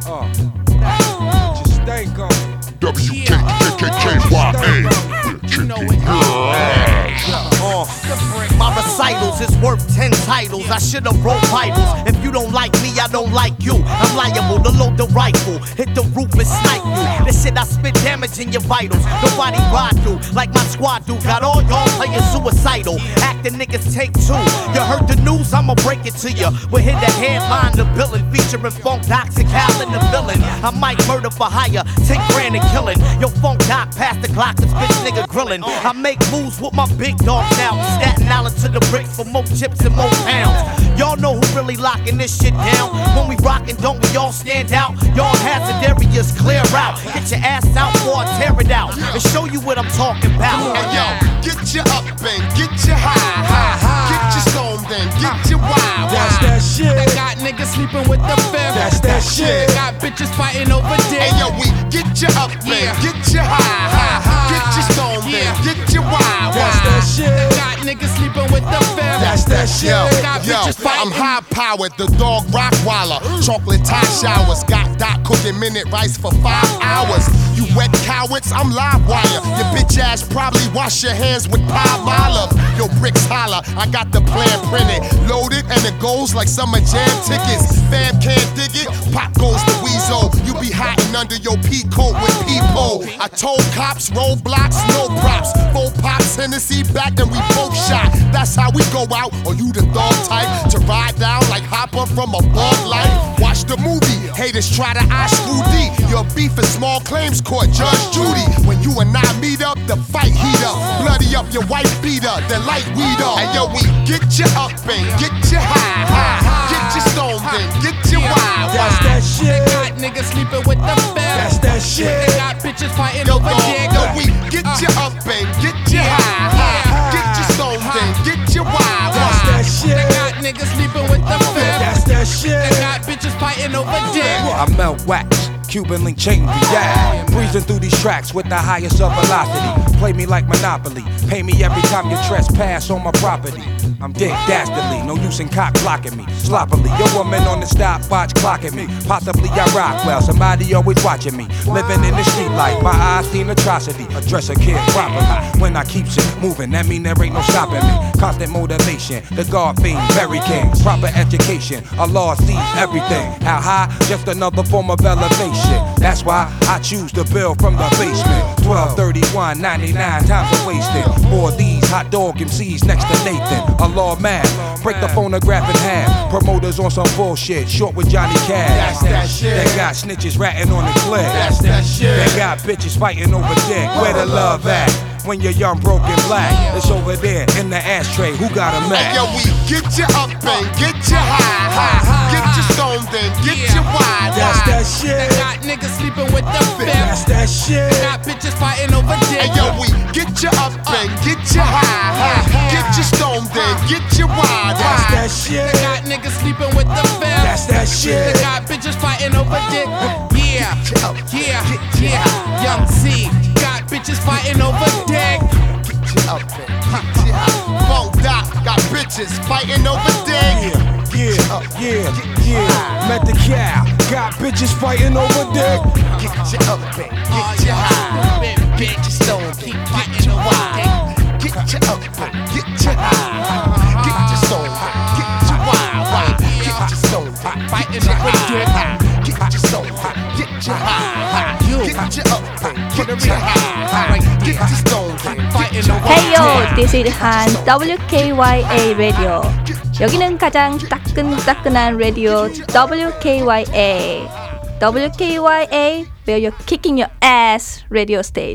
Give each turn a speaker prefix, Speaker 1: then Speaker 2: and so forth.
Speaker 1: Just stank on it.
Speaker 2: WKKKYA.
Speaker 3: My recitals is worth 10 titles. I should've wrote Bibles. If you don't like me, I don't like you. I'm liable to load the rifle, hit the roof and snipe you. This shit I spit damage in your vitals. Nobody ride through like my squad do. Got all y'all playing suicidal. Acting niggas take two. You heard the news, I'ma break it to you. We're here to headline the villain, featuring Funk Toxic Hal and the villain. I might murder for hire, 10 grand and killing. Yo, Funk Doc, past the clock, this bitch nigga grillin'. I make moves with my big dog now. Staten Island to the bricks for more chips and more pounds. Y'all know who really locking this shit down. When we rockin', don't we all stand out? Y'all hazard areas clear out. Get your ass out before I tear it out and show you what I'm talking about.
Speaker 2: Hey yo, get you up and get you high. Get you stoned and get you wild.
Speaker 1: That's that shit.
Speaker 4: They got niggas sleeping with the fifth.
Speaker 1: That's that shit.
Speaker 4: They got bitches fighting over dick.
Speaker 2: Hey yo, we get you up and get you high. Get you stoned and get you wild.
Speaker 1: That's that shit.
Speaker 4: They got niggas sleeping with the fifth.
Speaker 1: That's that shit.
Speaker 4: They got bitches fighting.
Speaker 2: I'm high powered, the dog Rottweiler. Chocolate tie showers, got Doc cooking minute rice for 5 hours. You wet cowards, I'm live wire. Your bitch ass probably wash your hands with Palm Olive. Yo, bricks holla, I got the plan printed, loaded, and it goes like summer jam tickets. Fam can't dig it, pop goes the weasel. You be hiding under your pea coat with people. I told cops, roadblocks, no props. 4 pops, Hennessy back, and we both shot. That's how we go out. Or you the dog type to ride down like Hopper from a bug light. Watch the movie, haters try to eye screw D. Your beef is small claims court, Judge Judy. When you and I meet up, the fight heat up. Bloody up your white beater, then light weed up. And yo, we get you up and get you high. Get you stoned and get you wild.
Speaker 1: That's that shit.
Speaker 4: They got niggas sleeping with the fifth.
Speaker 1: That's that shit.
Speaker 4: They got bitches fighting
Speaker 2: Yo,
Speaker 4: over
Speaker 2: dog,
Speaker 4: dick.
Speaker 2: yo, we get you up and get you high. Get you stoned and get you wild.
Speaker 1: That's that shit.
Speaker 4: They got niggas sleeping with the fifth.
Speaker 1: That's that shit.
Speaker 4: They got bitches fighting over dick.
Speaker 1: I melt wax, Cuban link chain yeah. Breezing through these tracks with the highest of velocity. Play me like Monopoly, pay me every time you trespass on my property. I'm dead dastardly, no use in cock blocking me. Sloppily, your woman on the stopwatch clocking me. Possibly I rock well, somebody always watching me. Living in the street life, my eyes seen atrocity. Address a kid properly. When I keep shit moving, that mean there ain't no stopping me. Constant motivation, the God fiend, very king. Proper education, Allah sees everything. How high? Just another form of elevation. That's why I choose to build from the basement. 1231, 99 times I wasted. More of these hot dog MCs next to Nathan. Allah man, break the phonograph in half. Promoters on some bullshit, short with Johnny Cash.
Speaker 2: That's that shit.
Speaker 1: They got snitches ratting on the clip.
Speaker 2: That's that shit.
Speaker 1: They got bitches fighting over dick. Where the love at? When you're young, broken, black, it's over there in the ashtray. Who got a Mac?
Speaker 2: Hey, yo, we get you up and get you high. Get you stoned and get you wild.
Speaker 1: That's that
Speaker 4: They
Speaker 1: shit.
Speaker 4: got niggas sleeping with the fifth.
Speaker 1: That's that shit.
Speaker 4: They got bitches fighting over dick.
Speaker 2: Hey, yo, we get you up and get you high. Get you stoned and get you wild.
Speaker 1: That's that shit.
Speaker 4: They got niggas sleeping with the fifth.
Speaker 1: That's that
Speaker 4: They
Speaker 1: shit.
Speaker 4: got bitches fighting over dick. Yeah, yeah. Young C got bitches fighting over dick.
Speaker 2: Get you up and get you high. Funk Doc got bitches fighting over dick.
Speaker 1: Yeah. Met the cow, got bitches fighting over dick.
Speaker 2: Get you up and get you high. Get you stoned and get you wild. Get you up and get you high. Get you stoned and get you wild. Get you stoned and
Speaker 4: Fighting over dick.
Speaker 2: get you stoned and get you high. Get you up and get you high. Get you stoned and get you wild.
Speaker 5: Hey yo, this is Han WKYA Radio. 여기는 가장 따끈따끈한 라디오 WKYA. WKYA, where you're kicking your ass radio station.